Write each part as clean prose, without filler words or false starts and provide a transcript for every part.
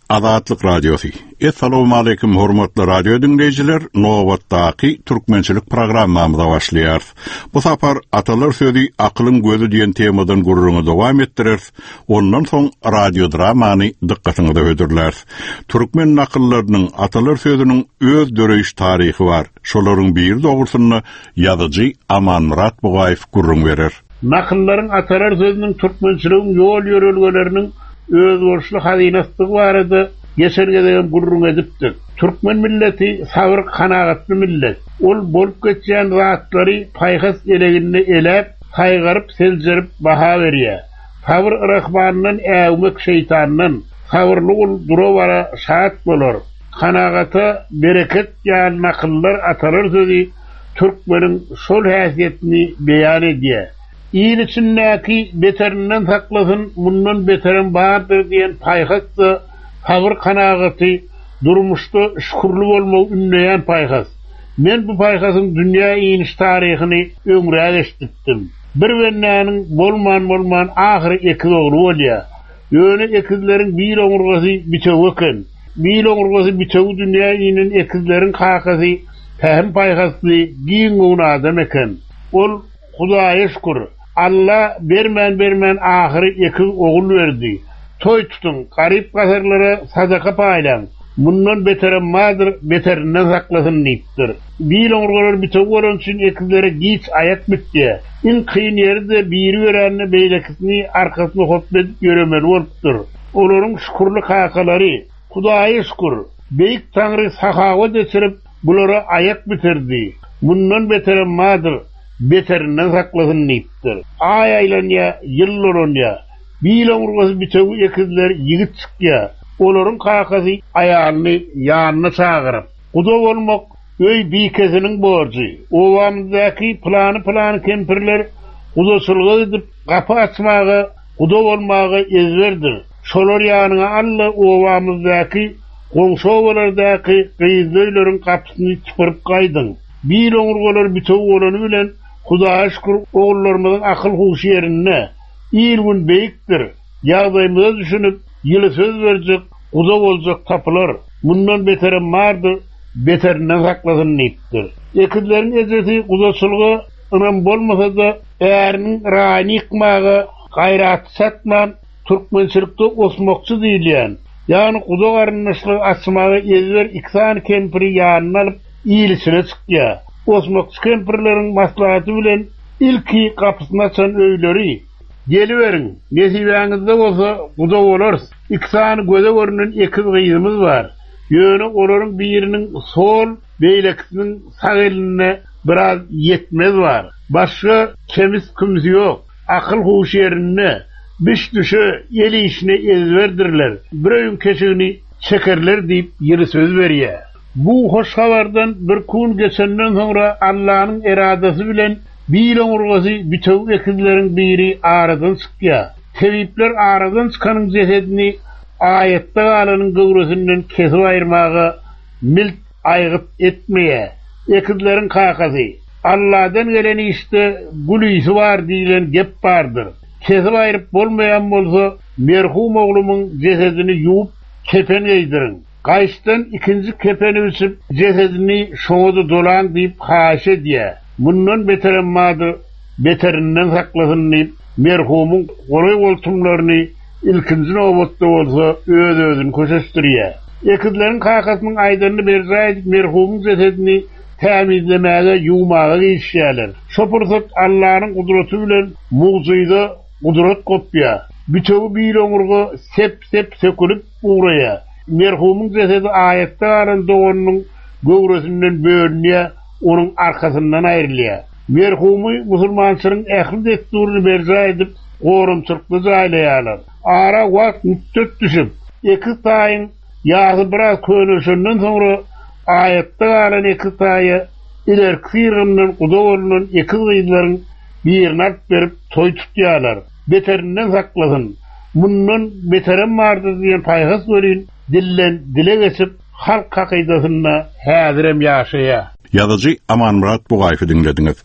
Azatlyk Radiosu. Assalamu alaykum hormatly radio dinleyijiler. Nowatdaki türkmençilik programmamyza başlaýar. Bu sapar atalar sözi akylyň gözü diýen temadan gurrunu dowam etdirer. Ondan soň radio dramany dikkatiňizde ödürler. Türkmen nakyllarynyň atalar sözüniň öz döreýiş taryhy bar. Şolaryň bir dogrusyny ýazyjy Aman Murat Bugaýew gurrun berer. Nakyllaryň atalar sözüniň türkmençiligiň ýol ýörelgeleriniň öz borçlu hazinasy barada geçergeden gurrun edipdir. Türkmen milleti sabır kanagatly millet. Ol bolup geçýän zatlary paýhas eleginde elep, saýgaryp, seljerip baha berýär. Sabır rahmanyň äwmek şeytanyň sabırly ol durawara şahat bolar. Kanagata bereket ýan nakyllar atalar sözi türkmeniň şol häsiýetini beýan edýär. İyin içindeki beterinden saklasın, bundan beterin bağırdır diyen paýhasy, sabır kanagaty, durmuşda şükürlü olmagy ünleyen paýhas. Men bu paýhasyň dünýä iyiniş taryhyny ömrä geçdirdim. Bir wennäniň bolman ahyry iki ogly bolýar. Ýöne ekizleriň bir oňurgasy biçew eken. Bir oňurgasy biçew dünýä iyinin ekizleriň kakasy, tähem paýhasy, giň adam eken. Ol Hudaýa şükür. Allah bermen ahyry iki ogul berdi. Toy tutun, garip gasarlara sadaka paýlan. Mundan beterim madyr, beterinden saklasyn diýipdir. Bir oňurgalar bitew bolan üçin ekizlere giç aýat bitdi. In kyn ýerde biri berenni beýlekisini arkasyna hopdep ýöremer bolupdyr. Olaryň şükürli kakalary, Hudaýa şükür, beýik Taňry sahawat etdirip bulara aýat bitirdi. Mundan beterim madyr, beterinden saklasyn diýipdir. Ay aýlanya, ýyllar onýa. Bir oňurgasy bitew ekizler ýigit çykýar. Olaryň kakasy aýalyny ýanyna çagyryp, "Guda bolmak öý bikesiniň borjy. Owamyzdaky plany kempirler gudaçylyk edip gapy açmagy, guda bolmagy ezberdir. Şolar ýanyna alla owamyzdaky goňşowalardaky gyýzleriň gapysyny çypyryp gaýdyň. Bir oňurgalar bitew bolany bilen Hudaýa şükür ogullarymyzyň akyl huşy ýerine ýylgün beýikdir. Ýagdaýymyzy düşünüp ýyly söz berjek, guda boljak tapylar. Mundan beterim bardy, beterinden saklasyn diýipdir. Ekizleriň ejeti gudaçylygy ynam bolmasa-da äriniň raýany ykmagy, gaýraty satman, türkmençilikde osmokçy diýilýän. Ýani guda garyndaşlygy açmagy ezber iksan kempiri ýanyna alyp ýylisine çykýar. Osmokçy kempirleriň maslahaty bilen ilki kapysyny açan öýleri "Geliberiň, nesibeňizde bolsa guda bolars. İksan göze görünen ekiz gyýymyz bar. Ýöne olaryň biriniň sol beýlekisiniň sag eline biraz ýetmez bar. Başga kemis kümsi ýok. Akyl huş ýerine biş düşe ýeli işine ezberdirler. Biröýün keşigini çekerler" diýip ýyly söz berýär. Bu hoş habardan bir kun geçenden sonra Allah'ın eradesi bilen bir oňurgasy bitew ekizleriň biri aradan çykýar. Tebipler aradan çykanyň jesedini ayetde galanyň gowrusynyň kesip aýyrmagy milt aýgyp etmeýär. Ekizleriň kakasy Allah'dan gelen işte gülüýsi bar diýilen gep bardyr. Kesip aýryp bolmaýan bolsa merhum oglumyň jesedini ýuwup kepen giydirin. Gaýşdan ikinji kepeni üçin jesedini şoňda dolan diýip haşa diýär. Mundan beterim madyr, beterinden saklasyn diýip merhumyň gory boltumlaryny ilkinji nowatda bolsa öz-özüni köşeşdirýär. Ekizleriň kakasynyň aýdaryny berýär, merhumyň jesedini tämizlemäge, ýuwmaga gişýärler. Şo pursat Allahyň gudraty bilen mugyza gudrat gopýar. Bitew bir oňurga sep sökülip uğraýar. Merhumyň jesedi ayetde garynda onuň gowrusynyň bölünýär, onuň arkasyndan aýrylýar. Merhumy musulmançylygyň ähli desturyny berjä edip, gorumçylykda jaýlaýarlar. Ara wagt müddet düşüp, iki taýyň ýazy biraz köneşenden soňra ayetde galan iki taýy ilerki ýerden guda bolunan iki gyýlaryň birini berip toy tutýarlar. Beterinden saklasyn. Mundan beterim bardy diýen paýhas berýän dillen dile geçip halk kakydasyna häzirem ýaşaýar. Ýazyjy Aman Murat Bugaýew dinlediňiz.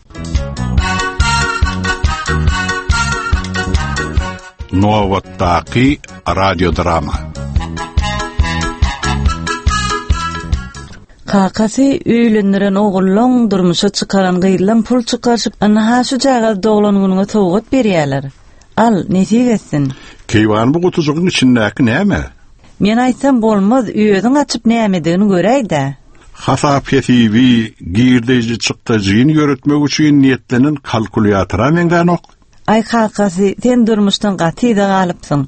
Nowatdaki radio drama. Kakasy öýlendiren ogullaň durmuşa çıkaran gıylan pul çıkarşyp ana şu jaga doglanynyňa togat berýärler. Al, netigesin. Keýwan bu gutujugyň içindäki näme? Men aýtsam bolmaz, öýüň açyp nämedigini göräýdi. Hasap yetibi girdeji çykdyjyny ýöretmek üçin niýetlenen kalkulyatora meňden ok. Ay Kakasy, sen durmuşdan gatyda galypsyň.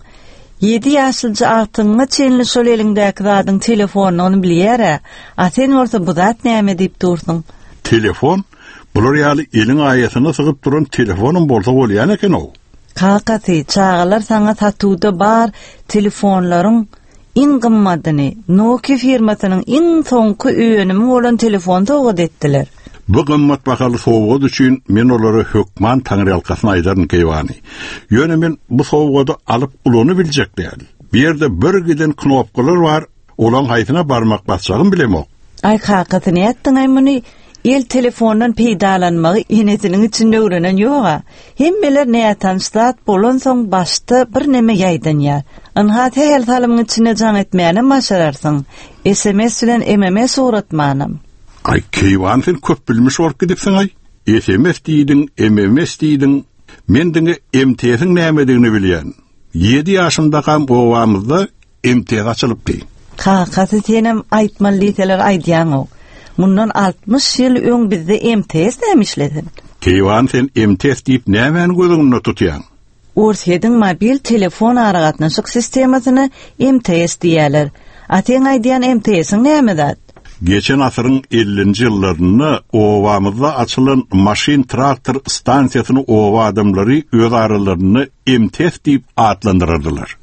7 ýaşylja artyňa çenli şol eliňdäki zadyň telefonuny bilýär. A sen bolsa bu zat näme diýip dursyň? Telefon? Bular ýaly eliň aýatyna sygyp duran telefonum bolsa bolýan eken o. Kakasy, çağalar saňa satuwda bar telefonlaryň in gymmadyny Nokia firmasynyň in soňky öýenimi bolan telefon togad etdiler. Bu gymmat bakaly sowgad üçin men olary hökman taňry alkasyna aýdaryn keýwany. Ýöne men bu sowgady alyp ulany biljek däl. Bu ýerde bir giden knopkalar bar, olan haýtyna barmak basjagym bilemok. Ay Kakasy, näetdiň aýmuny? El telefondan peýdalanmagy enesiniň içinde öwrenen ýoga. Hemmeler näýatanstat bolan soň başda bir neme ýaýdanýar. Anhat hel salymyň içine jan etmäne başararsyň. SMS bilen MMS uğratmanam. Ay keýwan sen köp bilmiş bolup gidipsiň ay. SMS diýdiň, MMS diýdiň. Men diňe MTS-iň nämedigini bilýän. 7 ýaşymda ham owamyzda MTS açylypdy. Kakasy, senem aýtmalydylar aýdýaň. Mundan 60 ýyl öň bizde MTS nämişledin. Keýwan sen MTS diýip nämäni gözüňde tutýan? Orsedin mobil telefon aragatnaşyk sistemasyny MTS diýerler. Ateň aýdýan MTS-iň näme zat? Geçen asyryň 50-nji ýyllaryny owamyzda açylan maşin traktor stansiýasyny owa adamlary öz aralaryny MTS diýip adlandyrardylar.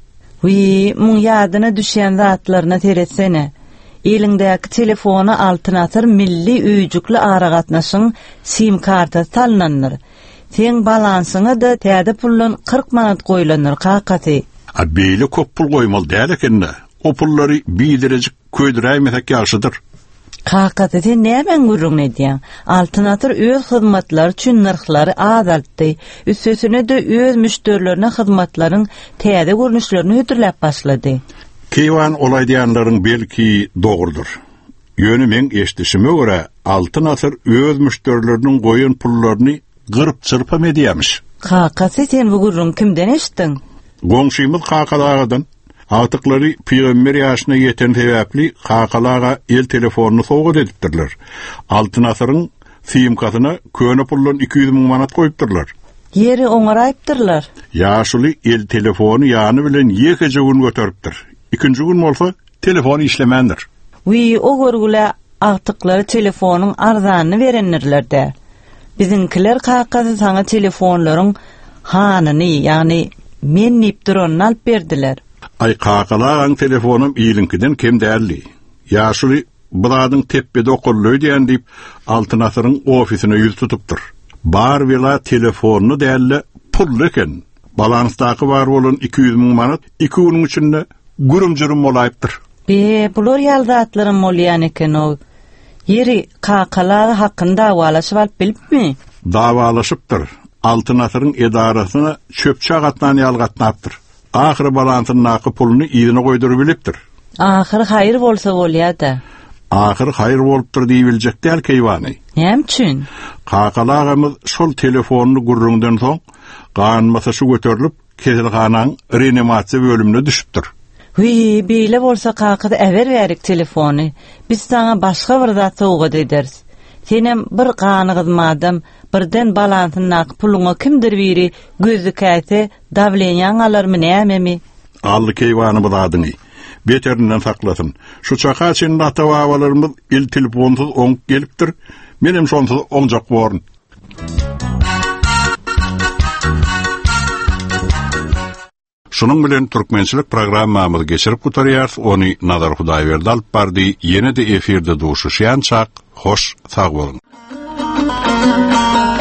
Mun ýadyna düşýän zatlaryna teretsene. Elindäki telefonu altına atır milli öýjükli aragatnaşyň SIM kartasy tanlanýar. Sen balansyňa da täze pullan 40 manat goýlanýar Kakasy. Beýle köp pul goýmaly däl ekende. O pullary bidirejik köýdiräýmesek ýaşydyr. Kakasy, sen näme gurrun edýän? Altına atır öz hyzmatlary üçin narhlary azaltdy. Üstesine de öz müşterilerine hyzmatlaryň täze görnüşlerini hödürläp başlady. Keýwan olay diýenleriň belki dogrudur. Ýöne men eşdişime görä altyn asyr öz müşterileriniň goýan pullaryny gyryp çyrpam edýärmiş. Kakasy, sen bu gurrun kimden eşitdiň? Goňşymyz Kakalagydan. Atyklary peýgamber ýaşyna ýeten sebäpli Kakalaga el telefonuny sowgat edipdirler. Altyn asyryň SIM kartasyna köne pullan 200 000 manat goýupdyrlar. Ýeri oňaraypdyrlar. Ýaşuly el telefonu ýany bilen ýekece gün götüripdir. İkinci gün bolsa telefon işlemendir. O görgüle aktıkları telefonun arzanını verenlerlerde. Bizimkiler Kakasy saňa telefonlaryň hanyny, ýani mennip duranny alyp berdiler. Ay Kakalagyň telefonum ýylynkiden kem däldi. Ýaşuly buradyň tepede okully diýen diýip altyn asyryň ofisine ýüz tutupdyr. Bar wela telefonu dälle pul eken. Balansdaky bar bolan 200 000 manat 2 güniň içinde gurumjurum bolayıptır. Bular ýaldatlaryň bolýan eken o. Ýeri Kakalagy hakkynda dawalaşyp alyp bilipmi? Dawalaşypdyr. Altyn asyryň edarasyna çöpçe gatnan ýalgatnapdyr. Ahir balansynyň naky puluny ýerine goýduryp bilipdir. Ahir haýır bolsa bolýar-da. Ahir haýır bolupdyr diýip biljek däl keýwany. Näme üçin? Kakalagymyz şol telefonyny gurrundan soň ganmasa şu göterilip kesilganaň reanimasiýa bölümine düşüpdir. Beýle bolsa Kakasy ewer berik telefony. Biz saňa başga bir zat sowgat ederiz. Senem bir ganygyzmadym, birden balansyny naky puluňa kimdir biri gözü käse dawlenýan alarmy näme? Ally keýwany buladyny. Beterinden saklasın. Şu çaka için atavalarımız il telefonsuz oňup gelipdir. Menem şonsuz oňjak borun. Şunun bilen türkmençilik programmamyzy geçirip gutarýar. Ony Nazar Hudaýberdi alyp bardy. Ýene-de efirde duşuşýan çak. Hoş, sag bolun.